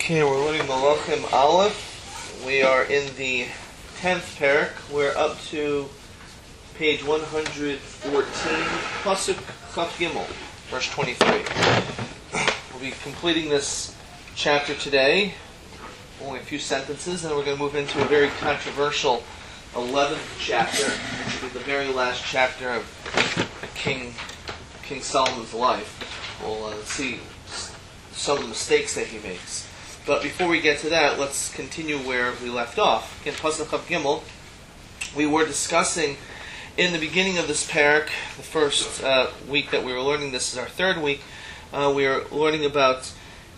Okay, we're learning Malachim Aleph. We are in the 10th parak. We're up to page 114, Pasuk Chaf Gimel, verse 23. We'll be completing this chapter today, only a few sentences, and we're going to move into a very controversial 11th chapter, which will be the very last chapter of King Solomon's life. We'll see some of the mistakes that he makes. But before we get to that, let's continue where we left off. Again, Pasuk Chaf Gimel, we were discussing in the beginning of this parak, the first week that we were learning, this is our third week, we are learning about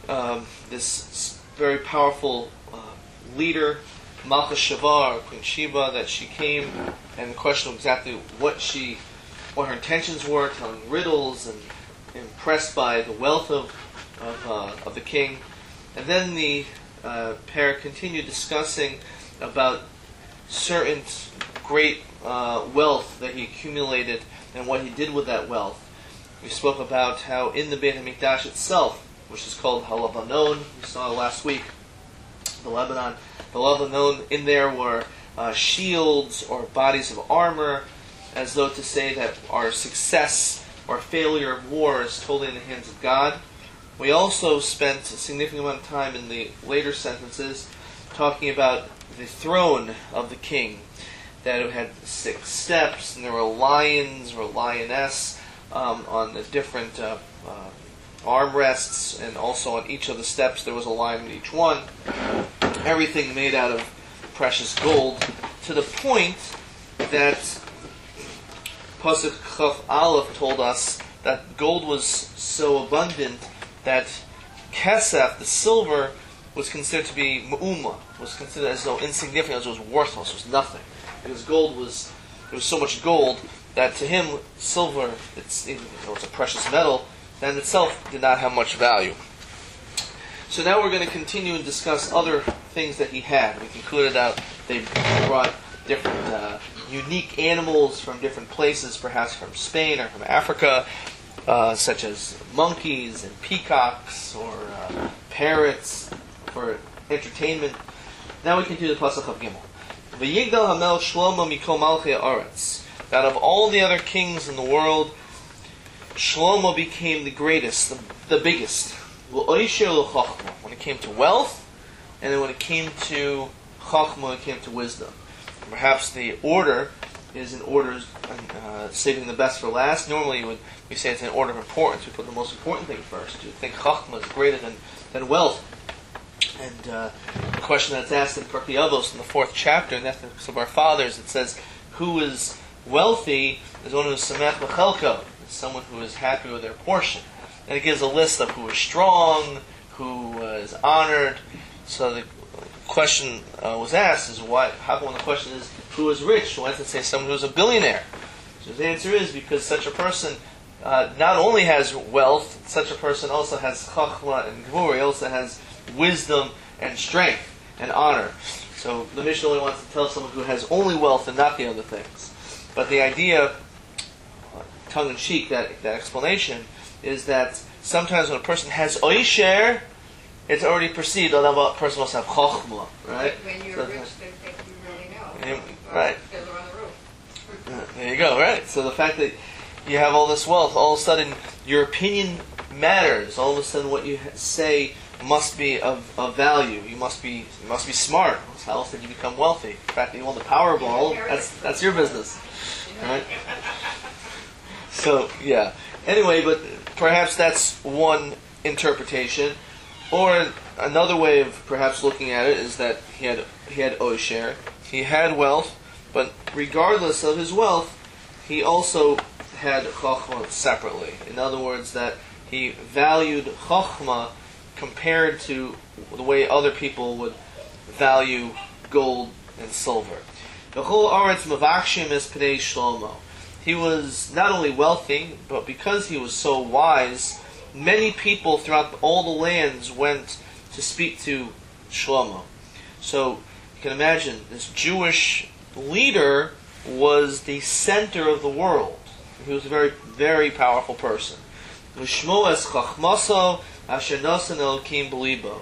this very powerful leader, Malchus Shavar, Queen Sheba, that she came, and the question of exactly what her intentions were, telling riddles and impressed by the wealth of the king. And then the pair continued discussing about certain great wealth that he accumulated and what he did with that wealth. We spoke about how in the Beit HaMikdash itself, which is called HaLevanon, we saw last week, the Lebanon, in there were shields or bodies of armor, as though to say that our success or failure of war is totally in the hands of God. We also spent a significant amount of time in the later sentences talking about the throne of the king, that it had 6 steps, and there were lions or lioness on the different armrests, and also on each of the steps there was a lion in each one. Everything made out of precious gold, to the point that Pasuk Chaf Aleph told us that gold was so abundant that kesef, the silver, was considered to be mu'uma, was considered as though insignificant, as though it was worthless, was nothing. Because there was so much gold that to him, silver, it's a precious metal, that in itself did not have much value. So now we're going to continue and discuss other things that he had. We concluded that they brought different unique animals from different places, perhaps from Spain or from Africa, such as monkeys and peacocks or parrots for entertainment. Now we can do the Pasuk Chaf Gimel. V'yigdal HaMelech Shlomo mikol malchei haaretz. That of all the other kings in the world, Shlomo became the greatest, the biggest. When it came to wealth, and then when it came to chachma, when it came to wisdom. Perhaps the order is in order, saving the best for last. Normally we say it's in order of importance. We put the most important thing first. You think chachma is greater than wealth. And the question that's asked in Pirkei Avos in the 4th chapter, in Ethics of Our Fathers, it says, who is wealthy is one who is samech b'chelko, someone who is happy with their portion. And it gives a list of who is strong, who is honored. So the question was asked is why? How come when the question is who is rich? Why doesn't it say someone who is a billionaire? So the answer is because such a person not only has wealth, such a person also has chachma and gvura, also has wisdom and strength and honor. So the Mishnah only wants to tell someone who has only wealth and not the other things. But the idea, tongue in cheek, that explanation is that sometimes when a person has oisher, it's already perceived that a person must have chokhmah, right? When you're rich, they think you really know. Right. Because they're on the roof. There you go, right? So the fact that you have all this wealth, all of a sudden your opinion matters. All of a sudden what you say must be of value. You must be smart. How else did you become wealthy? The fact that you won the Powerball, that's your business, right? So, yeah. Anyway, but perhaps that's one interpretation. Or another way of perhaps looking at it is that he had osher, he had wealth, but regardless of his wealth, he also had chachma separately. In other words, that he valued chachma compared to the way other people would value gold and silver. The whole aretz mavakshim is pnei Shlomo. He was not only wealthy, but because he was so wise, many people throughout all the lands went to speak to Shlomo. So you can imagine, this Jewish leader was the center of the world. He was a very, very powerful person. L'shmo es chachmaso asher nasan elokim b'libo.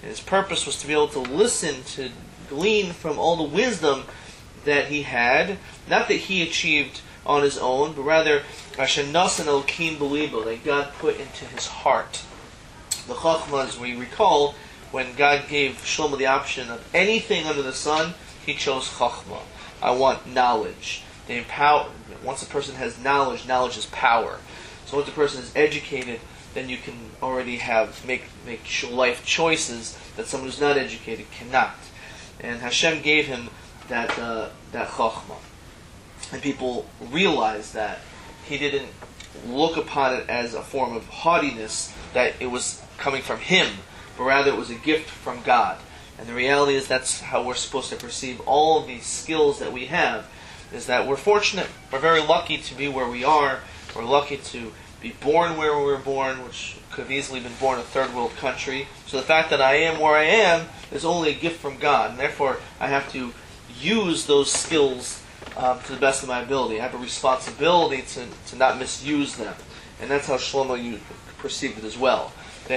And his purpose was to be able to listen, to glean from all the wisdom that he had, not that he achieved on his own, but rather Ashanasan Elokim Belibo, that God put into his heart. The Chachma, as we recall, when God gave Shlomo the option of anything under the sun, he chose Chachma. I want knowledge. Once a person has knowledge, knowledge is power. So once a person is educated, then you can already make life choices that someone who's not educated cannot. And Hashem gave him that Chachma. And people realized that he didn't look upon it as a form of haughtiness, that it was coming from him, but rather it was a gift from God. And the reality is that's how we're supposed to perceive all of these skills that we have, is that we're fortunate, we're very lucky to be where we are, we're lucky to be born where we were born, which could have easily been born in a third world country. So the fact that I am where I am is only a gift from God, and therefore I have to use those skills to the best of my ability. I have a responsibility to not misuse them. And that's how Shlomo perceived it as well. So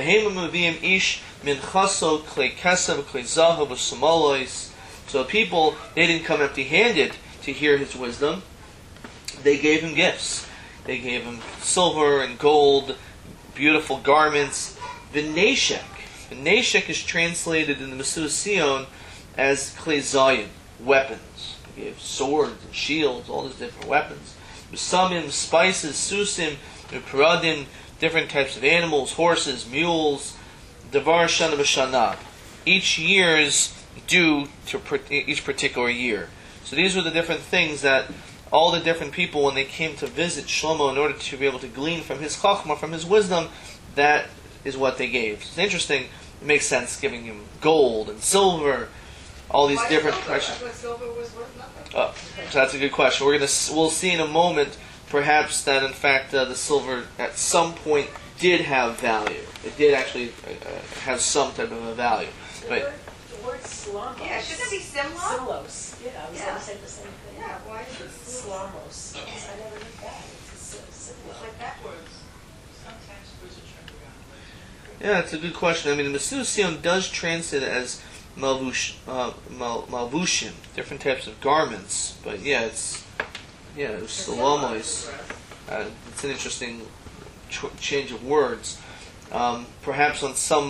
people, they didn't come empty-handed to hear his wisdom. They gave him gifts. They gave him silver and gold, beautiful garments. V'neshek. V'neshek is translated in the Mesudas Sion as klei zayim, weapons. They gave swords and shields, all these different weapons. Besamim, spices, susim, paradim, different types of animals, horses, mules. Davar shana b'shana. Each year's due to each particular year. So these were the different things that all the different people, when they came to visit Shlomo in order to be able to glean from his chachma, from his wisdom, that is what they gave. It's interesting. It makes sense giving him gold and silver, all these different precious. Silver was worth nothing. So that's a good question. We'll see in a moment, perhaps that in fact the silver at some point did have value. It did actually have some type of a value. But the word slamos. Yeah, shouldn't it be Simla? Silos. Yeah, I was going to say the same thing. Yeah, why is it Slamos. I never heard that. It's It's like backwards. Sometimes there's a trend around. yeah, it's a good question. I mean, the Mesudas Sion does translate it as malvushim, different types of garments. But yeah, it was salamos. It's an interesting change of words. Perhaps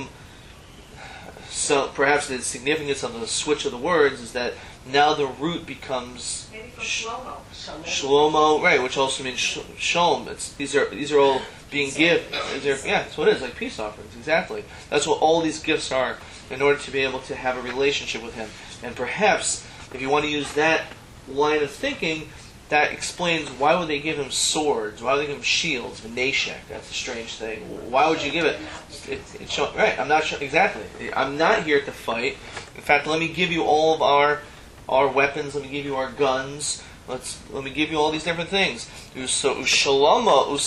perhaps the significance of the switch of the words is that now the root becomes Maybe from Shlomo. Shlomo, right? Which also means shalom. These are all being given. That's what it is, like peace offerings. Exactly. That's what all these gifts are, in order to be able to have a relationship with Him. And perhaps, if you want to use that line of thinking, that explains why would they give him swords? Why would they give him shields? V'neshek. That's a strange thing. Why would you give it? Right. I'm not sure exactly. I'm not here to fight. In fact, let me give you all of our weapons. Let me give you our guns. Let me give you all these different things. So usalamos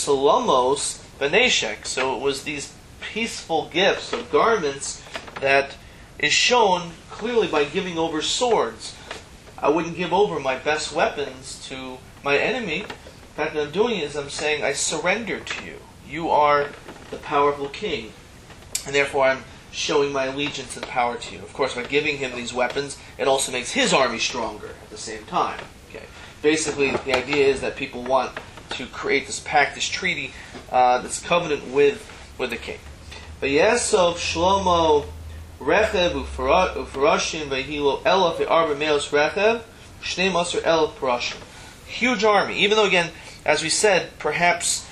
v'neshek. So it was these peaceful gifts of garments that is shown clearly by giving over swords. I wouldn't give over my best weapons to my enemy. In fact, what I'm doing is I'm saying, I surrender to you. You are the powerful king. And therefore I'm showing my allegiance and power to you. Of course, by giving him these weapons, it also makes his army stronger at the same time. Okay. Basically, the idea is that people want to create this pact, this treaty, this covenant with the king. But Yesov Shlomo Rechev ufarashim v'hilo elaf ve'arba meos rechev shnei maser elaf parashim. Huge army. Even though, again, as we said, perhaps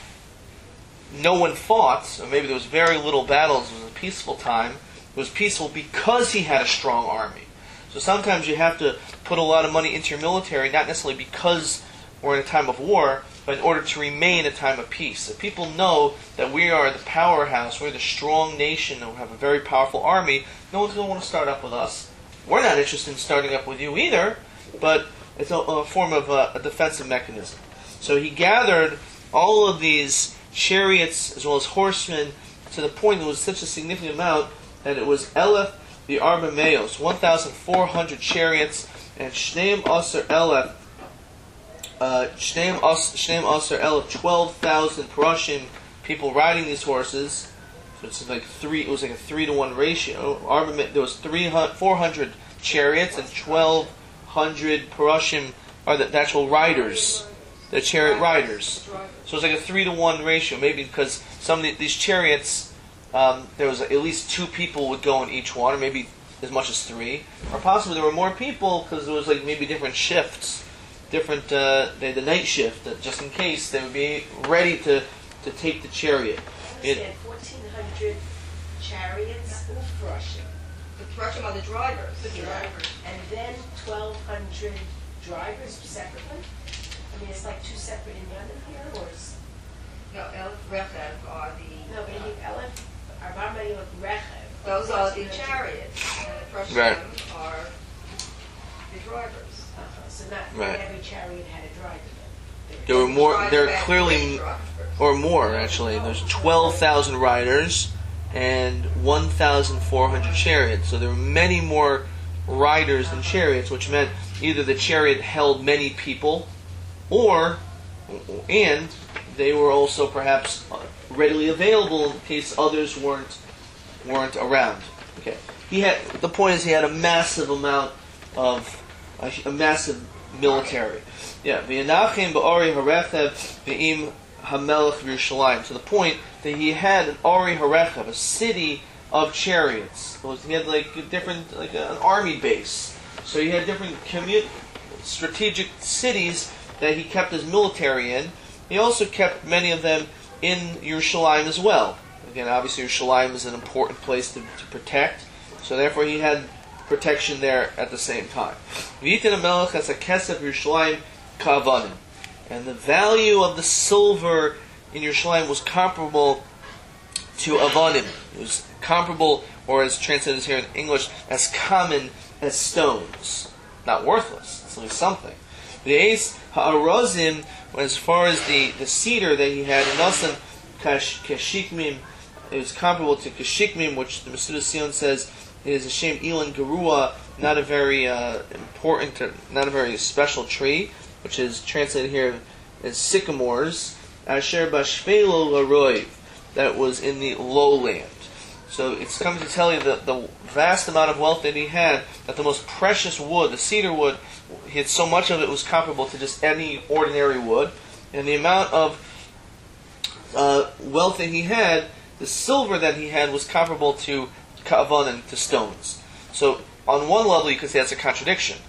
no one fought, or maybe there was very little battles. It was a peaceful time. It was peaceful because he had a strong army. So sometimes you have to put a lot of money into your military, not necessarily because we're in a time of war, but in order to remain a time of peace. If people know that we are the powerhouse, we're the strong nation, and we have a very powerful army, no one's going to want to start up with us. We're not interested in starting up with you either, but it's a form of a defensive mechanism. So he gathered all of these chariots as well as horsemen to the point that it was such a significant amount that it was Elef the Arba Meos, 1,400 chariots, and Shneim Aser Elef, Shneim Aser Elef, 12,000 Parashim, people riding these horses, So it's like three. It was like a 3-to-1 ratio. Armament. There was 400 chariots and 1,200 Perushim are the actual riders, the chariot riders. So it's like a 3-to-1 ratio. Maybe because some of these chariots, there was at least 2 people would go in each one, or maybe as much as 3, or possibly there were more people because there was like maybe different shifts, different they had the night shift, just in case they would be ready to take the chariot. I understand 1,400 chariots, Russian. The Russian are the drivers. The drivers. And then 1,200 drivers separately? I mean, it's like 2 separate in Yemen here, or is... No, El Rechev are the... No, but in Elef, Arbamayot Rechev. Those are the chariots, and the Russian Right. are the drivers. So not Right. every chariot had a driver then. There were more. Drive There are back clearly, drivers. or more actually. There's 12,000 riders and 1,400 chariots. So there were many more riders than chariots, which meant either the chariot held many people, and they were also perhaps readily available in case others weren't around. Okay. The point is he had a massive amount of a massive military. Yeah, v'yanachim ba'ori harechev v'im hamelech v'Yerushalayim, to the point that he had an Ari Harechev, a city of chariots. He had like an army base. So he had different strategic cities that he kept his military in. He also kept many of them in Yerushalayim as well. Again, obviously Yerushalayim is an important place to protect, so therefore he had protection there at the same time. V'yitin hamelech has a kesef Yerushalayim ka'avanim, and the value of the silver in Yerushalayim was comparable to avanim. It was comparable, or as translated here in English, as common as stones. Not worthless. It's only something. The ace ha'arazim, as far as the cedar that he had, and also kashikmim, it was comparable to kashikmim, which the Mesudas Sion says is a shem ilan garua, not a very important, not a very special tree, which is translated here as sycamores, asher bashvelo laroiv, that was in the lowland. So it's coming to tell you that the vast amount of wealth that he had, that the most precious wood, the cedar wood, he had so much of it was comparable to just any ordinary wood, and the amount of wealth that he had, the silver that he had was comparable to ka'avanim, to stones. So on one level you could say that's a contradiction.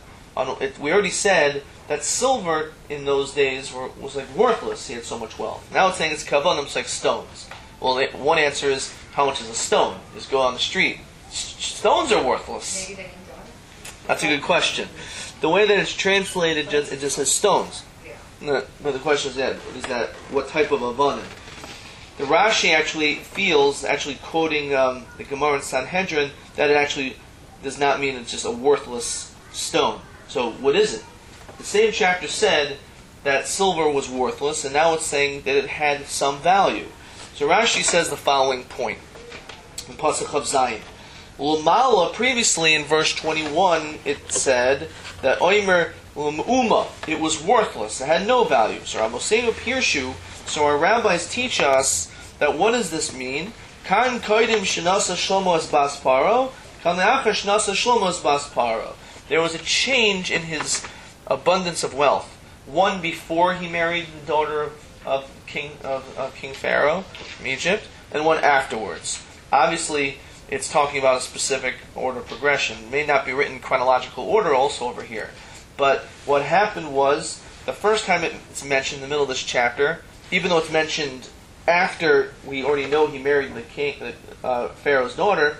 We already said that silver in those days was like worthless. He had so much wealth. Now it's saying it's ka'avanim, it's like stones. Well, one answer is, how much is a stone? Just go on the street. Stones are worthless. Maybe they can drive. That's a good question. The way that it's translated, it just says stones. Yeah. But the question is that what type of avanim? The Rashi actually feels, quoting the Gemara in Sanhedrin, that it actually does not mean it's just a worthless stone. So what is it? The same chapter said that silver was worthless, and now it's saying that it had some value. So Rashi says the following point in Pasuk of Zayin. L'mala, previously in verse 21, it said that Oimer l'm'uma, it was worthless, it had no value. So Ramoseinu Pirshu, so our rabbis teach us that what does this mean? Kan koidim shenasa shlomo es bas paro, kan le'achar shenasa shlomo es bas paro. There was a change in his abundance of wealth. One before he married the daughter of King Pharaoh from Egypt, and one afterwards. Obviously, it's talking about a specific order of progression. It may not be written in chronological order also over here. But what happened was, the first time it's mentioned in the middle of this chapter, even though it's mentioned after we already know he married Pharaoh's daughter,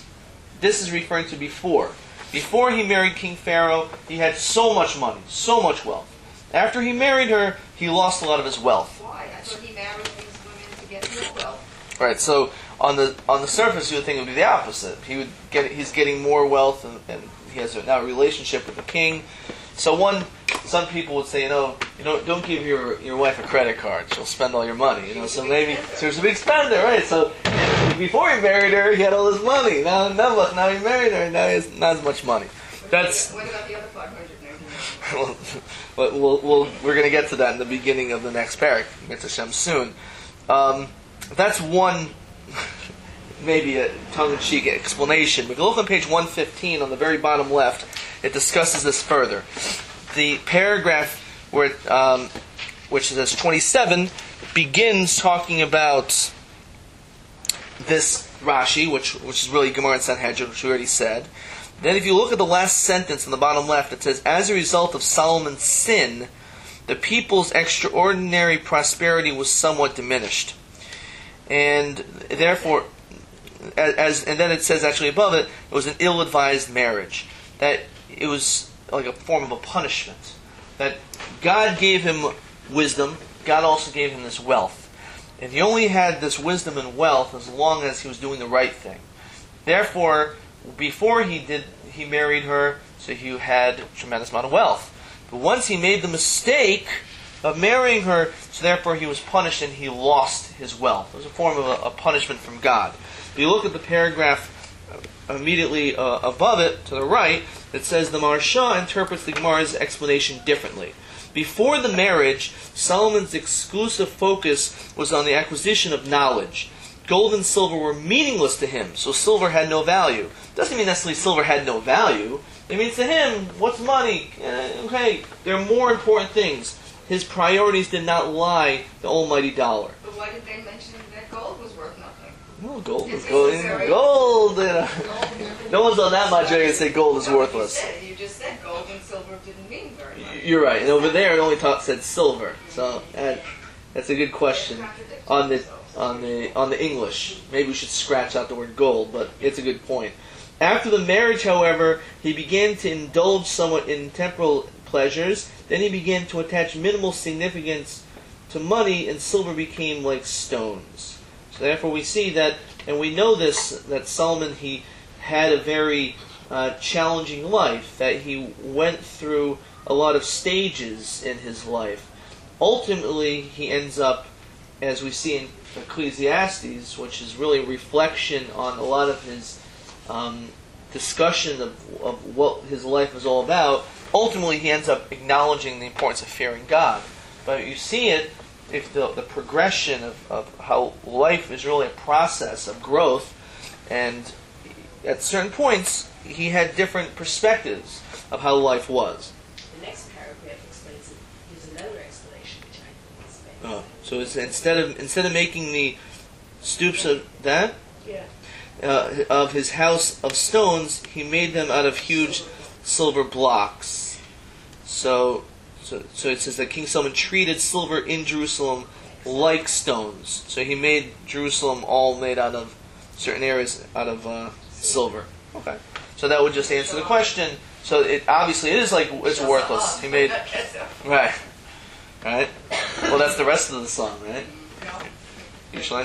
this is referring to before. Before he married King Pharaoh, he had so much money, so much wealth. After he married her, he lost a lot of his wealth. Why? I thought he married these women to get more wealth. Right. So on the surface, you would think it would be the opposite. He's getting more wealth, and he has now a relationship with the king. So some people would say, don't give your wife a credit card; she'll spend all your money. So maybe she was a big spender, right? So before he married her, he had all his money. Now he married her, and now he has not as much money. That's. What about the other 500? We're going to get to that in the beginning of the next parak. Get to Shem soon. That's one maybe a tongue-in-cheek explanation. But if you look on page 115 on the very bottom left, it discusses this further. The paragraph where which says 27 begins talking about this Rashi, which is really Gemara and Sanhedrin, which we already said. Then if you look at the last sentence on the bottom left, it says, as a result of Solomon's sin, the people's extraordinary prosperity was somewhat diminished. And therefore, and then it says actually above it, it was an ill-advised marriage. That it was like a form of a punishment. That God gave him wisdom, God also gave him this wealth. And he only had this wisdom and wealth as long as he was doing the right thing. Therefore, before he married her, so he had a tremendous amount of wealth. But once he made the mistake of marrying her, so therefore he was punished and he lost his wealth. It was a form of a punishment from God. If you look at the paragraph immediately above it, to the right, it says the Maharsha interprets the Gemara's explanation differently. Before the marriage, Solomon's exclusive focus was on the acquisition of knowledge. Gold and silver were meaningless to him, so silver had no value. Doesn't mean necessarily silver had no value. It means to him, what's money? Okay, there are more important things. His priorities did not lie the almighty dollar. But why did they mention that gold was worth nothing? Well, gold is It's gold. necessary. Gold. No one's on that much. They're going to say gold is No, worthless. You just said gold and silver didn't mean very much. You're right. And over there, it only said silver. So that's a good question on the English. Maybe we should scratch out the word gold, but it's a good point. After the marriage, however, he began to indulge somewhat in temporal pleasures. Then he began to attach minimal significance to money, and silver became like stones. So therefore we see that, and we know this, that Solomon, he had a very challenging life, that he went through a lot of stages in his life. Ultimately, he ends up, as we see in Ecclesiastes, which is really a reflection on a lot of his discussion of what his life was all about. Ultimately, he ends up acknowledging the importance of fearing God. But you see it, if the progression of how life is really a process of growth, and at certain points, he had different perspectives of how life was. The next paragraph explains it. There's another explanation which I think is better. So it's instead of making the stoops of that Yeah. of his house of stones, he made them out of huge silver blocks. So it says that King Solomon treated silver in Jerusalem like stones. So he made Jerusalem all made out of certain areas out of silver. Okay. So that would just answer the question. So it obviously it is like it's worthless. He made right. Well, that's the rest of the song, right? You shall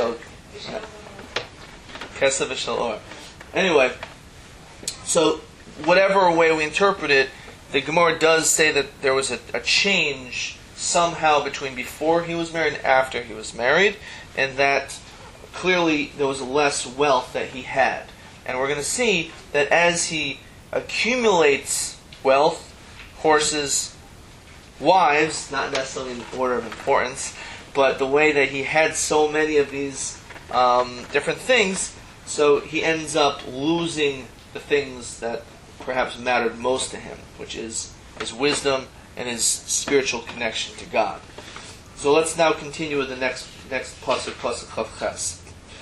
Kesef v'shel or. Anyway, so whatever way we interpret it, the Gemara does say that there was a change somehow between before he was married and after he was married, and that clearly there was less wealth that he had. And we're going to see that as he accumulates wealth, horses, wives, not necessarily in order of importance, but the way that he had so many of these different things, so he ends up losing the things that perhaps mattered most to him, which is his wisdom and his spiritual connection to God. So let's now continue with the next pasuk Chav Ches.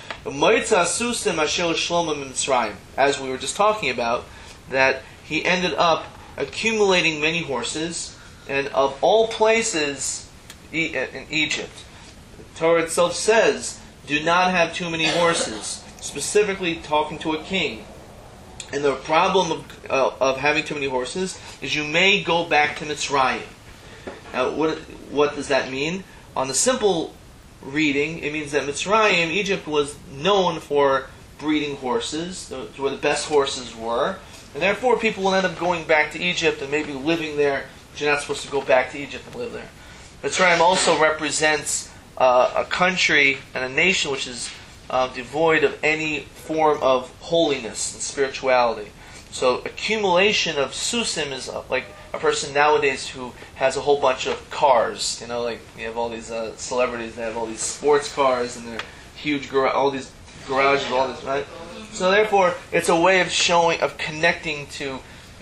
As we were just talking about, that he ended up accumulating many horses, and of all places in Egypt, the Torah itself says, do not have too many horses, specifically talking to a king. And the problem of having too many horses is you may go back to Mitzrayim. Now, what does that mean? On the simple reading, it means that Mitzrayim, Egypt, was known for breeding horses, where the best horses were, and therefore people will end up going back to Egypt and maybe living there, but you're not supposed to go back to Egypt and live there. Mitzrayim also represents a country and a nation which is devoid of any form of holiness and spirituality. So accumulation of susim is like a person nowadays who has a whole bunch of cars. You know, like you have all these celebrities that have all these sports cars and they're huge, all these garages, all this, right? So therefore, it's a way of connecting to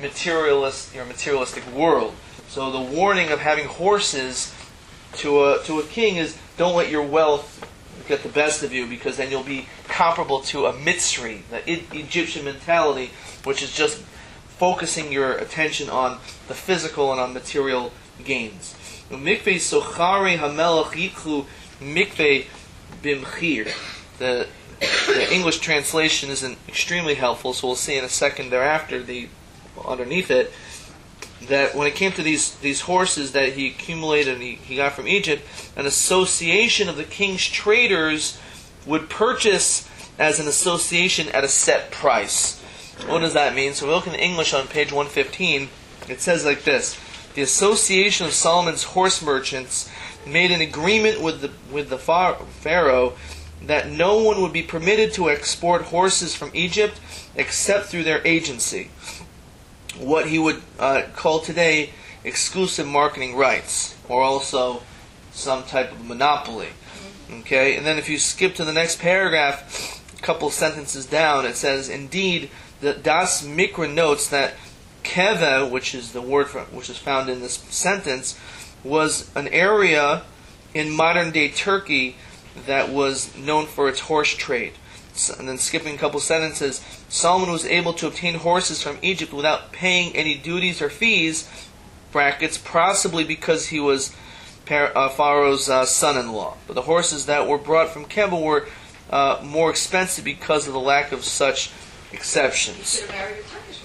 your materialistic world. So the warning of having horses to a king is, don't let your wealth get the best of you, because then you'll be comparable to a Mitzri, the Egyptian mentality, which is just focusing your attention on the physical and on material gains. Mikveh sochare hamelach yiklu mikveh bimchir. The English translation isn't extremely helpful, so we'll see in a second thereafter, underneath it, that when it came to these horses that he accumulated and he got from Egypt, an association of the king's traders would purchase as an association at a set price. What does that mean? So we look in English on page 115. It says like this: the Association of Solomon's Horse Merchants made an agreement with the Pharaoh that no one would be permitted to export horses from Egypt except through their agency, what he would call today exclusive marketing rights, or also some type of monopoly. Okay, and then if you skip to the next paragraph, a couple sentences down, it says, indeed, the Das Mikra notes that Keva, which is the word which is found in this sentence, was an area in modern-day Turkey that was known for its horse trade. And then skipping a couple sentences, Solomon was able to obtain horses from Egypt without paying any duties or fees, brackets, possibly because he was Pharaoh's son-in-law. But the horses that were brought from Keva were more expensive because of the lack of such exceptions. Should have married a Turkish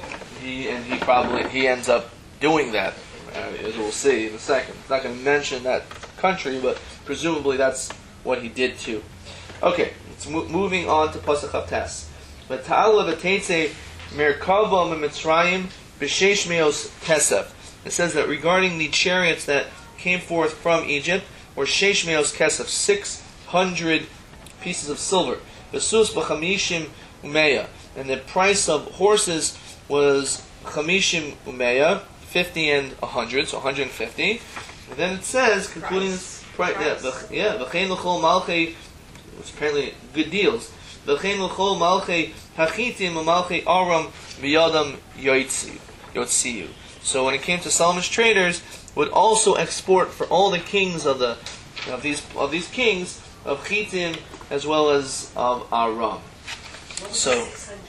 woman. He ends up doing that, as we'll see in a second. I'm not going to mention that country, but presumably that's what he did too. Okay, it's moving on to Pasuk Haftes. V'ta'ala v'teitze merkava m'Mitzrayim b'sheish meos kesef. It says that regarding the chariots that came forth from Egypt were sheish meos kesef, 600 pieces of silver. V'sus b'chamishim umeya. And the price of horses was chamishim umeya, 50 and 100, so 150. And then it says, concluding this price, v'chein l'chol malchei, which apparently good deals. V'chein l'chol malchei hachitim u'malchei aram v'yadam yotziyu. So when it came to Solomon's traders, would also export for all the kings of these kings of Chitim as well as of Aram. So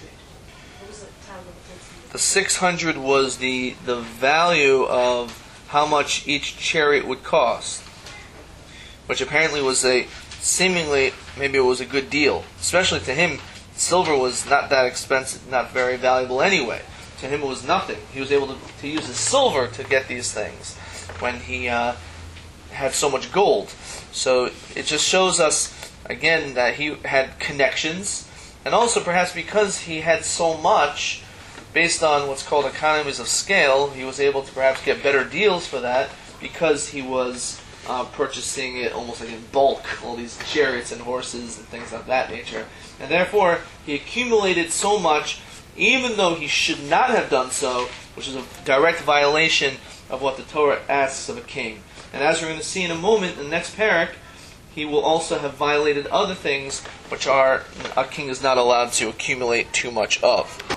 the 600 was the value of how much each chariot would cost, which apparently was maybe it was a good deal. Especially to him, silver was not that expensive, not very valuable anyway. To him it was nothing. He was able to use his silver to get these things when he had so much gold. So it just shows us, again, that he had connections, and also perhaps because he had so much, based on what's called economies of scale, he was able to perhaps get better deals for that because he was purchasing it almost like in bulk, all these chariots and horses and things of that nature. And therefore, he accumulated so much, even though he should not have done so, which is a direct violation of what the Torah asks of a king. And as we're going to see in a moment, in the next parak, he will also have violated other things which a king is not allowed to accumulate too much of.